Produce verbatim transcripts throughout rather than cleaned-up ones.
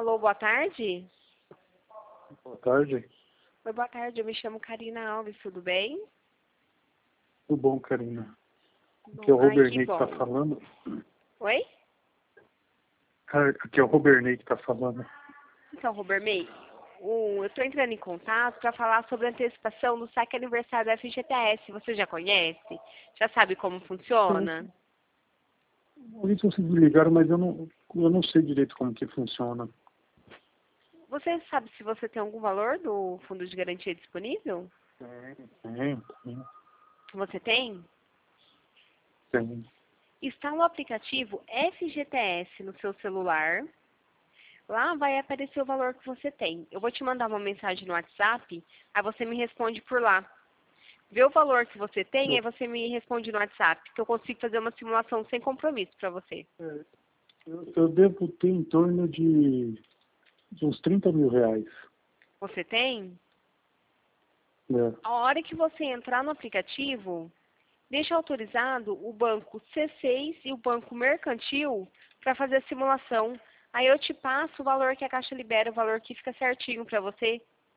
Alô, boa tarde? Boa tarde. Oi, boa tarde. Eu me chamo Karina Alves, tudo bem? Tudo bom, Karina? Bom, Aqui é o ai, Robernei que que está bom. falando. Oi? Car- Aqui é o Robernei que está falando. Então, Robermei, o- eu estou entrando em contato para falar sobre a antecipação do saque aniversário da F G T S. Você já conhece? Já sabe como funciona? Uma vez vocês me ligaram, mas eu não, eu não sei direito como que funciona. Você sabe se você tem algum valor do fundo de garantia disponível? Tem, tem, Você tem? tem. Está no aplicativo F G T S no seu celular. Lá vai aparecer o valor que você tem. Eu vou te mandar uma mensagem no WhatsApp, aí você me responde por lá. Vê o valor que você tem, aí Eu, você me responde no WhatsApp, que eu consigo fazer uma simulação sem compromisso para você. é, eu, eu devo ter em torno de, de uns trinta mil reais. Você tem? Né? A hora que você entrar no aplicativo, deixa autorizado o banco C seis e o banco mercantil para fazer a simulação. Aí eu te passo o valor que a Caixa libera, o valor que fica certinho para você.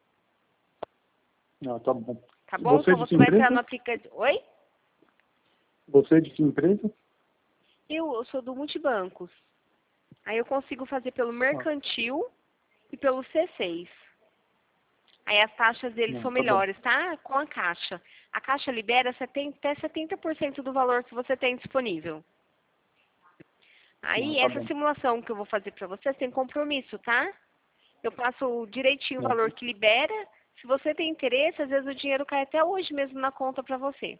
Ah, tá bom. Tá bom? Você é Então de que você vai entrar no empresa? aplicativo. Oi? Você é de que empresa? Eu, eu sou do Multibancos. Aí eu consigo fazer pelo Ah, mercantil e pelo C seis. Aí as taxas deles não, são tá bom. melhores, tá? Com a Caixa. A Caixa libera setenta, até setenta por cento do valor que você tem disponível. Não, Aí tá essa bom. simulação que eu vou fazer para você sem compromisso, tá? Eu passo direitinho o Não, valor que libera. Se você tem interesse, às vezes o dinheiro cai até hoje mesmo na conta para você.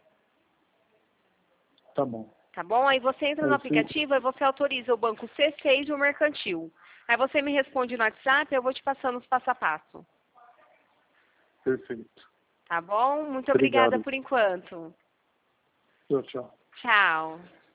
tá bom. Tá bom? Aí você entra no Aí você, aplicativo e você autoriza o banco C seis e o mercantil. Aí você me responde no WhatsApp, eu vou te passando os passo a passo. perfeito. Tá bom? Muito obrigada Obrigado. por enquanto. Tchau, tchau. Tchau.